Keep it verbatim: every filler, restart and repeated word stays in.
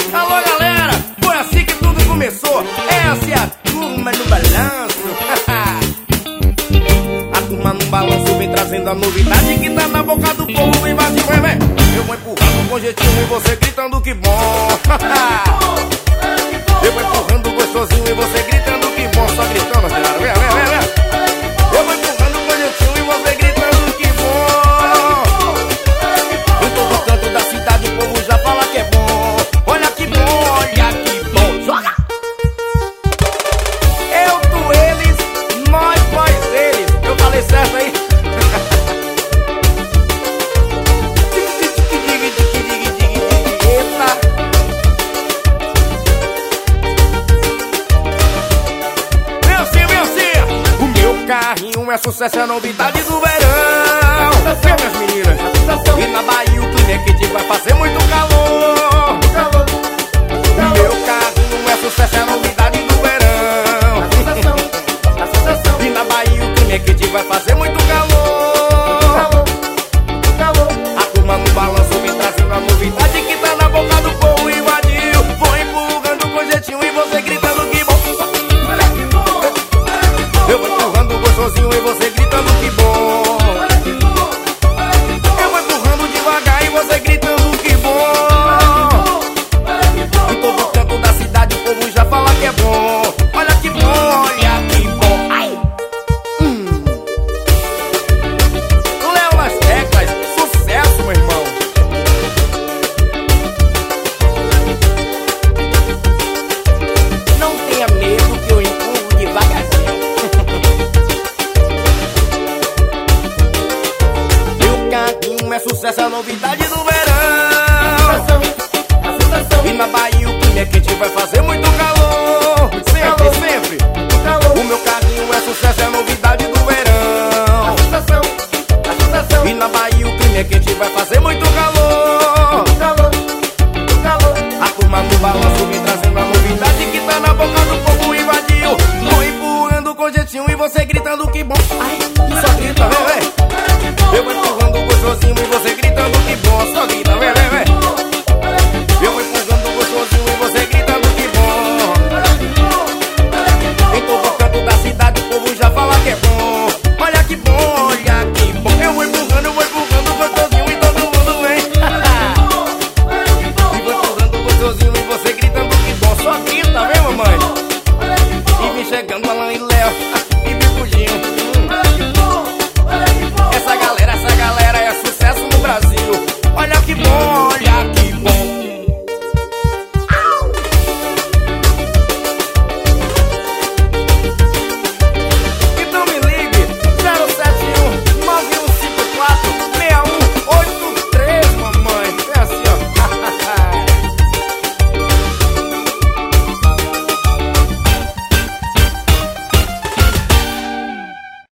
Alô galera, foi assim que tudo começou. Essa é a turma no balanço. A turma no balanço vem trazendo a novidade que tá na boca do povo. Vem, vai, vai, vai. Eu vou empurrando com jeitinho e você gritando que bom. Eu vou empurrando gostosinho e você gritando que bom. Só gritando, galera, vem, vem, vem, vem. Eu vou empurrando com jeitinho e você gritando que bom. Em todo canto da cidade o povo já fala que é bom. Olha que bom, olha que bom. Joga! Eu, tu, eles, nós, nós, eles. Eu falei certo aí? Eita! Meu sim, meu sim! O meu carrinho é sucesso, é novidade do verão. Vem, minhas meninas. E na Bahia o Clinic vai fazer muito calor.